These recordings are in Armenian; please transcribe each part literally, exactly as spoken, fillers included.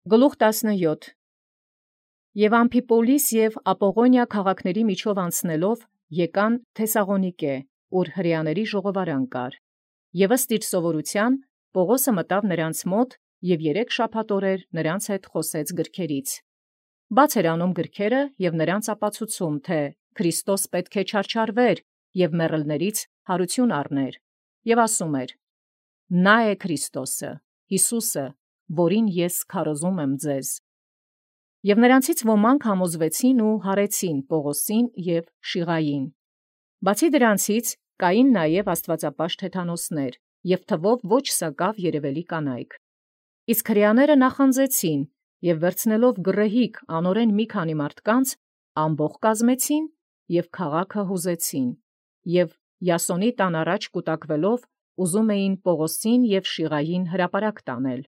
Գլուխ տասնյոթ Եւ Ամփիպոլիս եւ Ապողոնիա քաղաքների միջով անցնելով եկան Թեսաղոնիկե, ուր հրեաների ժողովարան կար։ Եւ ըստ իր սովորութեան Պողոսը մտավ նրանց մոտ եւ երեք շաբաթօրեր նրանց հետ խոսեց գրքերից։ Բաց էր անում գրքերը եւ նրանց ապացուցում, թե Քրիստոս պետք է չարչարվեր եւ մեռելներից հարություն առներ, եւ ասում էր. «Նա է Քրիստոսը, Հիսուսը, որին ես քարոզում եմ ձեզ»։ Եւ նրանցից ոմանք համոզվեցին ու հարեցին Պողոսին եւ Շիղային։ Բացի դրանցից կային նաեւ աստվածապաշտ հեթանոսներ եւ թվով ոչ սակավ երևելի կանայք։ Իսկ հրեաները նախանձեցին եւ վերցնելով գռեհիկ անորեն մի քանի մարդկանց ամբոխ կազմեցին եւ քաղաքը հուզեցին եւ Յասոնի տան առաջ կուտակվելով ուզում էին Պողոսին եւ Շիղային հրապարակ տանել։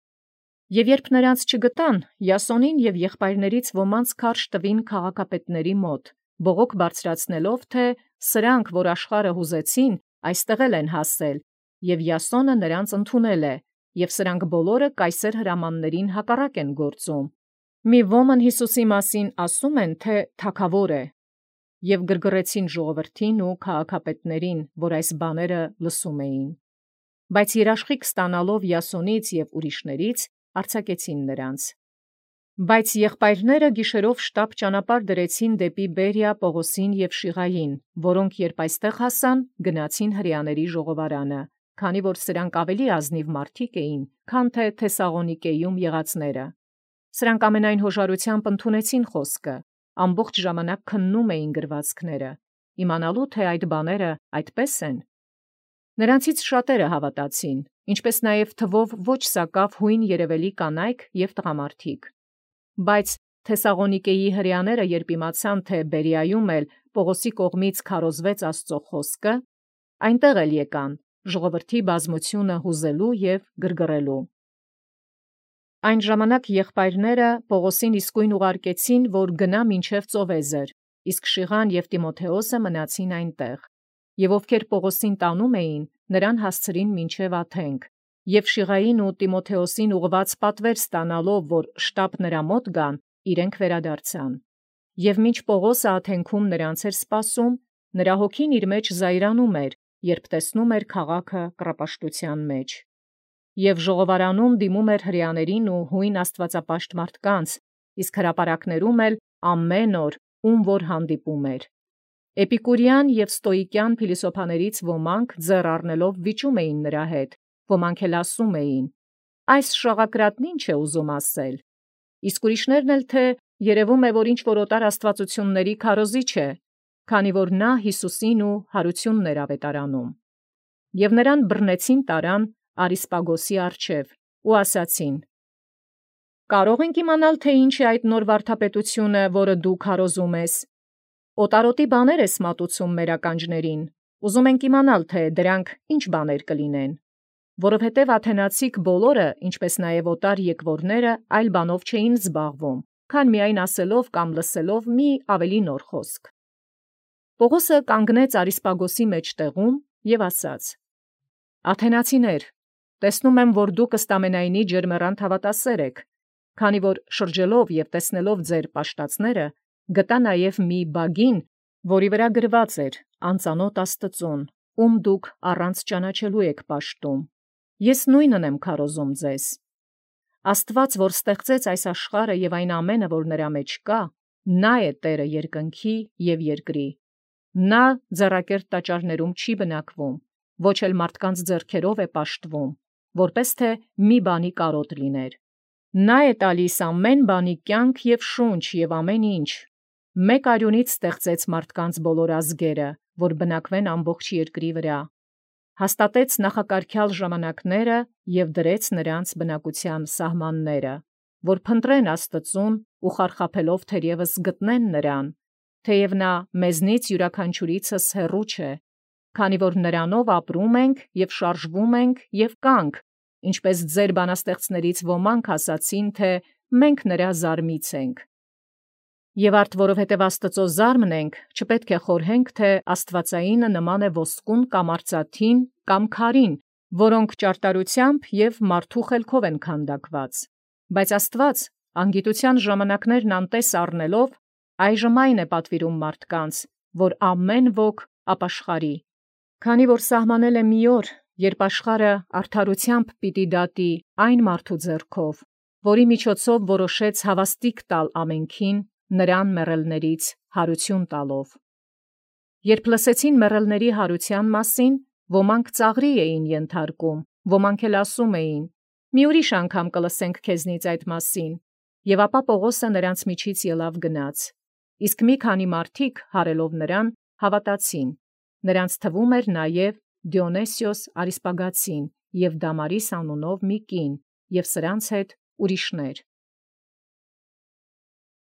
Եւ երբ նրանց չգտան, Յասոնին եւ եղբայրներից ոմանց քարշ տվին քաղաքապետների մոտ, բողոք բարձրացնելով, թե սրանք, որ աշխարհը հուզեցին, այստեղ են հասել, եւ Յասոնը նրանց ընդունել է, եւ սրանք բոլորը կայսեր հրամաններին հակառակ են գործում։ Մի ոմն Հիսուսի մասին ասում են, թե թագավոր է, եւ գրգռեցին ժողովրդին ու քաղաքապետներին, որ այս բաները լսում էին։ Բայց երաշխիք ստանալով Յասոնից եւ ուրիշներից արձակեցին նրանց։ Բայց եղբայրները գիշերով շտապ ճանապարհ դրեցին դեպի Բերիա Պողոսին եւ Շիղային, որոնք երբ այստեղ հասան, գնացին հրեաների ժողովարանը, քանի որ սրանք ավելի ազնիվ մարդիկ էին, քան թե Թեսաղոնիկեում եղածները։ Սրանք ամենայն հոժարությամբ ընդունեցին խոսքը, ամբողջ ժամանակ քննում էին գրվածքները, իմանալու թե այդ բաները այդպես են։ Նրանցից շատերը հավատացին, ինչպես նաև թվով ոչ սակավ հույն երևելի կանայք եւ տղամարդիկ։ Բայց Թեսաղոնիկեի հրեաները երբ իմացան, թե Բերիայում էլ Պողոսի կողմից քարոզվեց Աստծո խոսքը, այնտեղ էլ եկան ժողովրդի բազմությունը հուզելու եւ գրգռելու։ Այն ժամանակ եղբայրները Պողոսին իսկույն ուղարկեցին, որ գնա մինչև Ծովեզր, իսկ Շիղան եւ Տիմոթեոսը մնացին այնտեղ։ Եւ ովքեր Պողոսին տանում էին, նրան հասցրին մինչև Աթենք, եւ Շիղային ու Տիմոթեոսին ուղված պատվեր ստանալով, որ շտապ նրա մոտ գան, իրենք վերադարձան։ Եւ մինչ Պողոսը Աթենքում նրանց էր սպասում, նրա հոգին իր մեջ զայրանում էր, երբ տեսնում էր քաղաքը կռապաշտության մեջ։ Եւ ժողովարանում դիմում էր հրեաներին ու հույն աստվածապաշտ մարդկանց, իսկ հրապարակներում էլ ամեն օր ում որ հանդիպում էր։ Էպիկուրյան եւ ստոիկյան փիլիսոփաներից ոմանք ձեռ առնելով վիճում էին նրա հետ, ոմանք էլ ասում էին. «Այս շաղակրատն ինչ է ուզում ասել»։ Իսկ ուրիշներն էլ թե երևում է, որ ինչ որ օտար աստվածությունների քարոզիչ է, քանի որ նա Հիսուսին ու հարություններ ավետարանում։ Եւ նրան բռնեցին տարան Արիսպագոսի առջև ու ասացին. «Կարող ենք իմանալ, թե ինչ է այդ նոր վարդապետությունը, որը դու քարոզում ես։ Օտարոտի բաներ ես մատուցում մեր ականջներին, ուզում ենք իմանալ, թե դրանք ինչ բաներ կլինեն, որովհետև աթենացիք բոլորը, ինչպես նաև օտար եկվորները, այլ բանով չէին զբաղվում, քան միայն ասելով կամ լսելով մի ավելի նոր խոսք։ Պողոսը կանգնեց Արիսպագոսի մեջտեղում եւ ասաց. «Աթենացիներ, տեսնում եմ, որ դուք ըստամենայնի ջերմեռանդ հավատասեր եք, քանի որ շրջելով եւ տեսնելով ձեր պաշտածները, գտա նաև մի բագին, որի վրա գրված էր անծանոթ Աստծուն, ում դուք առանց ճանաչելու եք պաշտում։ Ես նույնն եմ քարոզում ձեզ։ Աստված, որ ստեղծեց այս աշխարհը եւ այն ամենը, որ նրա մեջ կա, նա է Տերը երկնքի եւ երկրի։ Նա ձեռակերտ տաճարներում չի բնակվում, ոչ էլ մարդկանց ձեռքերով է պաշտվում, որպես թե մի բանի կարոտ լիներ։ Նա է տալիս ամեն բանի կյանք եւ շունչ եւ ամեն ինչ։ Մեկ արյունից ստեղծեց մարդկանց բոլոր ազգերը, որ բնակվեն ամբողջ երկրի վրա։ Հաստատեց նախակարգյալ ժամանակները եւ դրեց նրանց բնակության սահմանները, որ փնտրեն Աստծուն ու խարխափելով թերևս գտնեն նրան, թեև նա մեզնից յուրաքանչյուրիցս հեռու չէ, քանի որ նրանով ապրում ենք եւ շարժվում ենք եւ կանք, ինչպես ձեր բանաստեղծներից ոմանք ասացին, թե մենք նրա զարմից ենք։ Եվ արդ որովհետև Աստծո զարմն ենք, չպետք է խորհենք, թե աստվածայինը նման է ոսկուն կամ արծաթին կամ քարին, որոնք ճարտարությամբ եւ մարդու խելքով են քանդակված։ Բայց Աստված անգիտության ժամանակներն անտես առնելով, այժմ այն է պատվիրում մարդկանց, որ ամեն ոք ապաշխարի, քանի որ սահմանել է մի օր, երբ աշխարհը արդարութեամբ պիտի դատի այն մարդու ձեռքով, որի միջոցով որոշեց հավաստիկ տալ ամենքին, նրան մեռելներից հարություն տալով։ Երբ լսեցին մեռելների հարության մասին, ոմանք ծաղրի էին ենթարկում, ոմանք էլ ասում էին. «Մի ուրիշ անգամ կլսենք քեզնից այդ մասին»։ Եւ ապա Պողոսը նրանց միջից ելավ գնաց։ Իսկ մի քանի մարդիկ հարելով նրան հավատացին։ Նրանց թվում էր նաև Դիոնեսիոս Արիսպագացին և Դամարիս անունով մի կին, և սրանց հետ ուրիշներ։